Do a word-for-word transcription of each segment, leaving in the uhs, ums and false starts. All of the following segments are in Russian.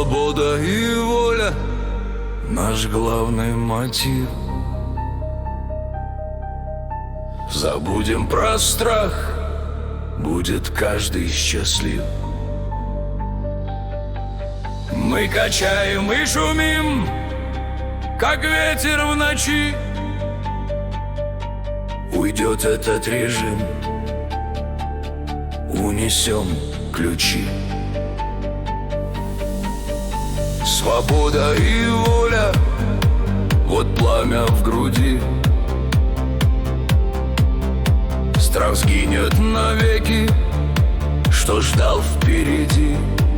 Свобода и воля — наш главный мотив. Забудем про страх, будет каждый счастлив. Мы качаем и шумим, как ветер в ночи. Уйдет этот режим, унесем ключи. Свобода и воля — вот пламя в груди. Страх сгинет навеки, что ждал впереди.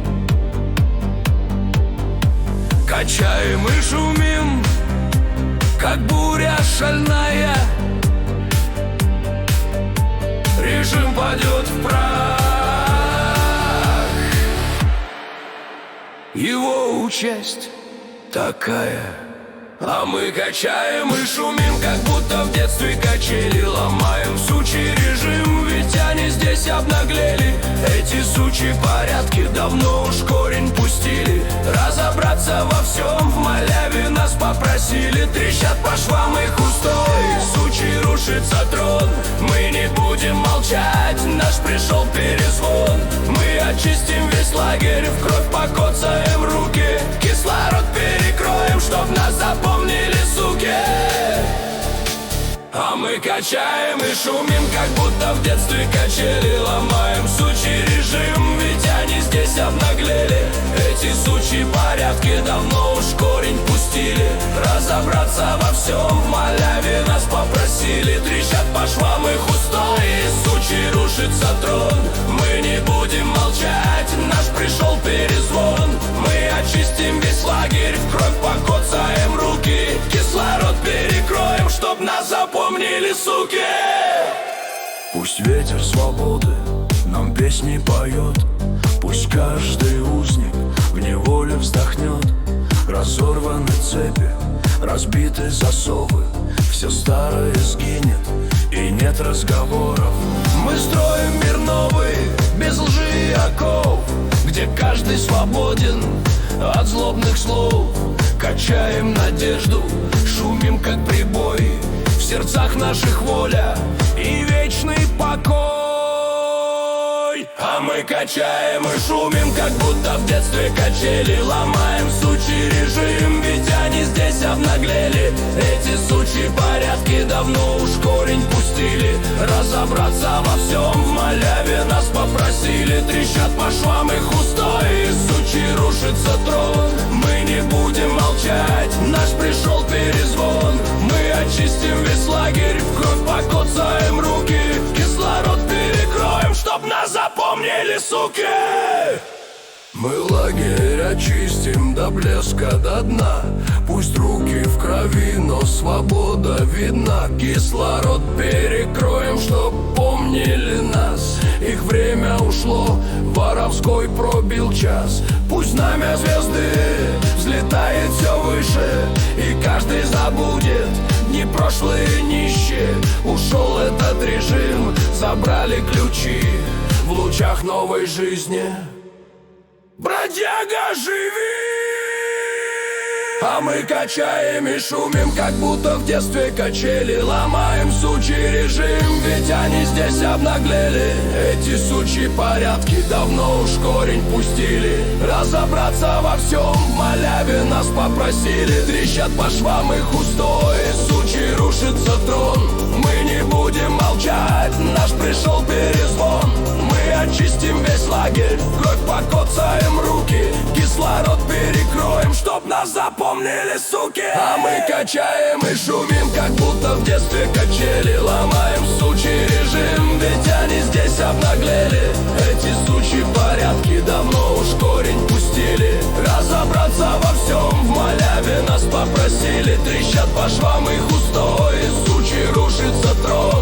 Качаем и шумим, как буря шальная. Режим падет в прах. Его участь такая. А мы качаем и шумим, как будто в детстве качели. Ломаем сучий режим, ведь они здесь обнаглели. Эти сучьи порядки давно уж корень пустили. Разобраться во всем в маляве нас попросили. Трещат по швам их устой, сучий рушится трон. Мы не будем молчать, наш пришел перезвон. Мы очистим весь лагерь, в кровь покоцаем руки. Кислород перекроем, чтоб нас запомнили, суки. А мы качаем и шумим, как будто в детстве качели. Ломаем сучий режим, ведь они здесь обнаглели. Эти сучьи порядки давно уж корень пустили. Разобраться во всем в маляве нас попросили. Трещат по швам их устои, сучий рушится трон. Мы не будем молчать, наш пришел перезвон. Мы очистим весь лагерь, в кровь покоцаем руки. Кислород перекроем, чтоб нас запомнили, суки. Пусть ветер свободы нам песни поет. Пусть каждый узник в неволе вздохнет. Разорваны цепи, разбиты засовы. Все старое сгинет, и нет разговоров. Мы строим мир новый, без лжи и оков, где каждый свободен от злобных слов. Качаем надежду, шумим как прибой. В сердцах наших воля и вечный покой. А мы качаем и шумим, как будто в детстве качели. Ломаем сучий режим, ведь они здесь обнаглели. Эти сучьи порядки давно уж корень пустили. Разобраться во всем в маляве нас попросили. Трещат по швам их устои, сучий рушится трон. Мы не будем молчать, наш пришел перезвон. Мы очистим весь лагерь, в кровь покоцаем руки. Кислород перекроем, чтоб нас запомнили, суки. Мы лагерь очистим до блеска, до дна. Пусть руки в крови, но свобода видна. Кислород перекроем, чтоб помнили нас. Их время ушло, воровской пробил час. Пусть знамя звезды взлетает все выше, и каждый забудет дни прошлые нищие. Ушел этот режим, забрали ключи. В лучах новой жизни бродяга, живи! А мы качаем и шумим, как будто в детстве качели. Ломаем сучий режим, ведь они здесь обнаглели. Эти сучьи порядки давно уж корень пустили. Разобраться во всем в маляве нас попросили. Трещат по швам их устои, сучий рушится трон. Мы не будем молчать, наш пришел перезвон. Мы очистим весь лагерь, в кровь покоцаем руки. Кислород перекроем, чтоб нас запомнили, суки. А мы качаем и шумим, как будто в детстве качели. Ломаем сучий режим, ведь они здесь обнаглели. Эти сучьи порядки давно уж корень пустили. Разобраться во всем в маляве нас попросили. Трещат по швам их устои, сучий рушится трон.